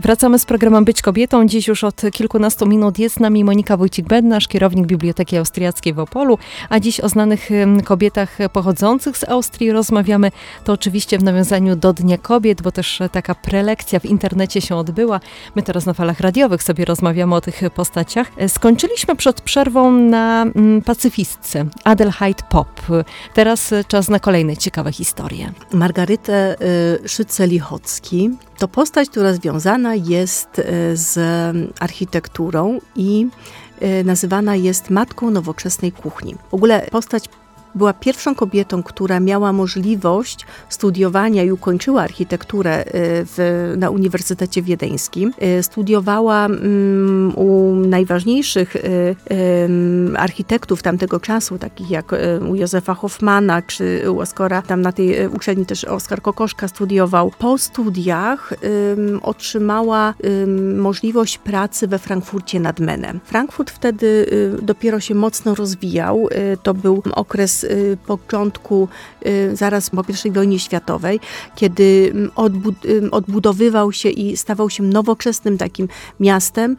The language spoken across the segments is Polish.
Wracamy z programem Być Kobietą. Dziś już od kilkunastu minut jest z nami Monika Wójcik-Bednarz, kierownik Biblioteki Austriackiej w Opolu, a dziś o znanych kobietach pochodzących z Austrii rozmawiamy. To oczywiście w nawiązaniu do Dnia Kobiet, bo też taka prelekcja w internecie się odbyła. My teraz na falach radiowych sobie rozmawiamy o tych postaciach. Skończyliśmy przed przerwą na pacyfistce Adelheid Pop. Teraz czas na kolejne ciekawe historie. Margaretę Szyce-Lichocki to postać, która związana jest z architekturą i nazywana jest matką nowoczesnej kuchni. W ogóle postać była pierwszą kobietą, która miała możliwość studiowania i ukończyła architekturę na Uniwersytecie Wiedeńskim. Studiowała u najważniejszych architektów tamtego czasu, takich jak u Józefa Hoffmana, czy u Oskara, tam na tej uczelni też Oskar Kokoszka studiował. Po studiach otrzymała możliwość pracy we Frankfurcie nad Menem. Frankfurt wtedy dopiero się mocno rozwijał. To był okres początku, zaraz po I wojnie światowej, kiedy odbudowywał się i stawał się nowoczesnym takim miastem.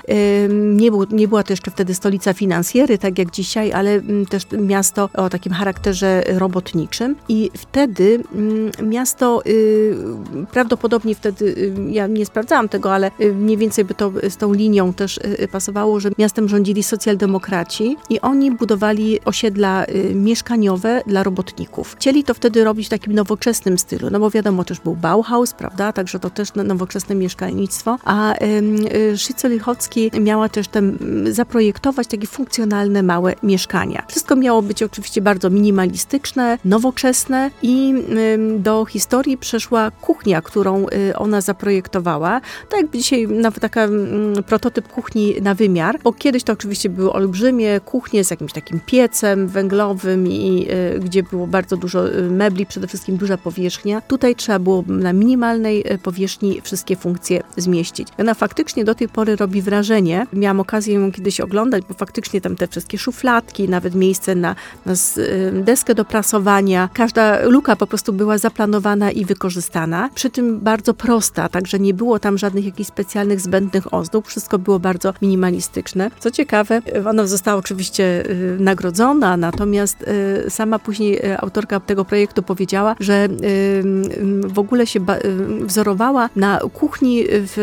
Nie była to jeszcze wtedy stolica finansjery, tak jak dzisiaj, ale też miasto o takim charakterze robotniczym. I wtedy miasto, prawdopodobnie wtedy, ja nie sprawdzałam tego, ale mniej więcej by to z tą linią też pasowało, że miastem rządzili socjaldemokraci i oni budowali osiedla mieszkaniowe dla robotników. Chcieli to wtedy robić w takim nowoczesnym stylu, no bo wiadomo, też był Bauhaus, prawda, także to też nowoczesne mieszkalnictwo, a Szyce-Lichocki miała też zaprojektować takie funkcjonalne, małe mieszkania. Wszystko miało być oczywiście bardzo minimalistyczne, nowoczesne i do historii przeszła kuchnia, którą ona zaprojektowała. Tak jakby dzisiaj nawet taka prototyp kuchni na wymiar, bo kiedyś to oczywiście były olbrzymie kuchnie z jakimś takim piecem węglowym i gdzie było bardzo dużo mebli, przede wszystkim duża powierzchnia. Tutaj trzeba było na minimalnej powierzchni wszystkie funkcje zmieścić. Ona faktycznie do tej pory robi wrażenie. Miałam okazję ją kiedyś oglądać, bo faktycznie tam te wszystkie szufladki, nawet miejsce na deskę do prasowania. Każda luka po prostu była zaplanowana i wykorzystana. Przy tym bardzo prosta, także nie było tam żadnych jakichś specjalnych zbędnych ozdób. Wszystko było bardzo minimalistyczne. Co ciekawe, ona została oczywiście nagrodzona, natomiast sama później autorka tego projektu powiedziała, że w ogóle się wzorowała na kuchni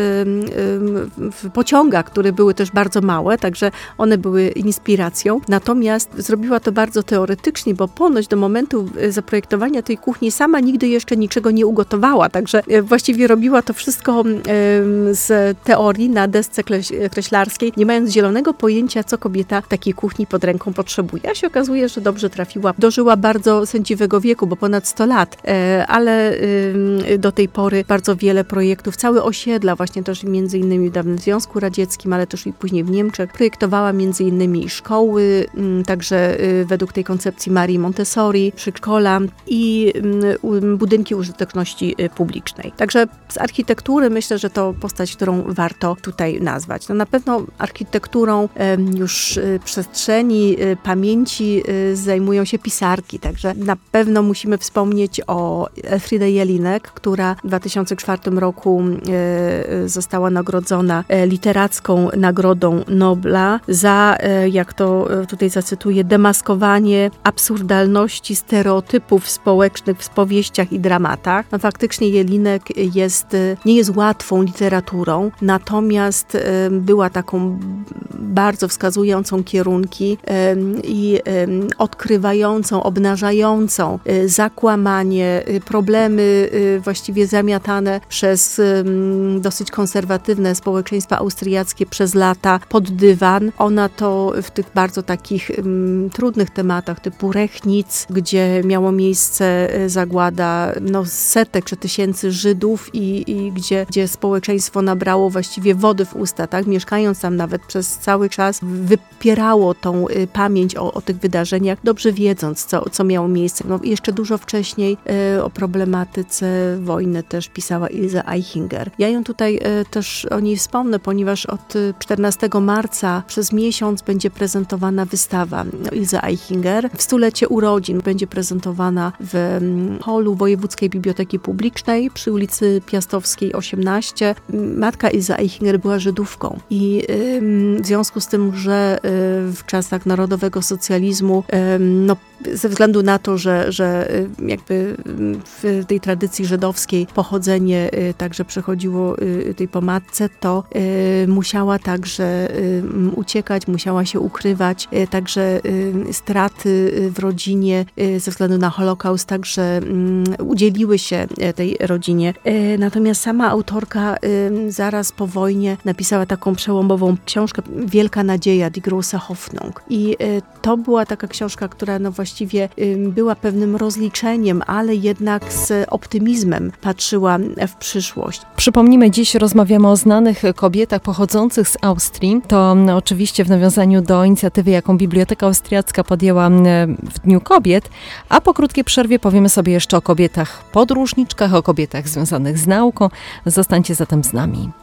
w pociągach, które były też bardzo małe, także one były inspiracją. Natomiast zrobiła to bardzo teoretycznie, bo ponoć do momentu zaprojektowania tej kuchni sama nigdy jeszcze niczego nie ugotowała, także właściwie robiła to wszystko z teorii na desce kreślarskiej, nie mając zielonego pojęcia, co kobieta takiej kuchni pod ręką potrzebuje. A się okazuje, że dobrze trafiła. Dożyła bardzo sędziwego wieku, bo ponad 100 lat, ale do tej pory bardzo wiele projektów, całe osiedla, właśnie też między innymi w dawnym Związku Radzieckim, ale też i później w Niemczech, projektowała między innymi szkoły, także według tej koncepcji Marii Montessori, przedszkola i budynki użyteczności publicznej. Także z architektury myślę, że to postać, którą warto tutaj nazwać. No na pewno architekturą już przestrzeni, pamięci zajmują się pisarki, także na pewno musimy wspomnieć o Elfriede Jelinek, która w 2004 roku została nagrodzona literacką Nagrodą Nobla za, jak to tutaj zacytuję, demaskowanie absurdalności stereotypów społecznych w powieściach i dramatach. No, faktycznie Jelinek nie jest łatwą literaturą, natomiast była taką bardzo wskazującą kierunki i odkrywającą, obnażającą zakłamanie, problemy właściwie zamiatane przez dosyć konserwatywne społeczeństwa austriackie przez lata pod dywan. Ona to w tych bardzo takich trudnych tematach typu Rechnic, gdzie miało miejsce zagłada setek czy tysięcy Żydów i gdzie społeczeństwo nabrało właściwie wody w usta, tak? Mieszkając tam nawet przez cały czas wypierało tą pamięć o tych wydarzeniach, dobrze wiedząc, wiedząc, co miało miejsce. No, jeszcze dużo wcześniej o problematyce wojny też pisała Ilse Aichinger. Ja ją tutaj też o niej wspomnę, ponieważ od 14 marca przez miesiąc będzie prezentowana wystawa Ilse Aichinger. W stulecie urodzin będzie prezentowana w holu Wojewódzkiej Biblioteki Publicznej przy ulicy Piastowskiej 18. Matka Ilse Aichinger była Żydówką i w związku z tym, że w czasach narodowego socjalizmu, ze względu na to, że jakby w tej tradycji żydowskiej pochodzenie także przechodziło tej po matce, to musiała także uciekać, musiała się ukrywać, także straty w rodzinie ze względu na Holokaust także udzieliły się tej rodzinie. Natomiast sama autorka zaraz po wojnie napisała taką przełomową książkę Wielka Nadzieja, Die große Hoffnung. I to była taka książka, która właściwie była pewnym rozliczeniem, ale jednak z optymizmem patrzyła w przyszłość. Przypomnijmy, dziś rozmawiamy o znanych kobietach pochodzących z Austrii. To oczywiście w nawiązaniu do inicjatywy, jaką Biblioteka Austriacka podjęła w Dniu Kobiet, a po krótkiej przerwie powiemy sobie jeszcze o kobietach podróżniczkach, o kobietach związanych z nauką. Zostańcie zatem z nami.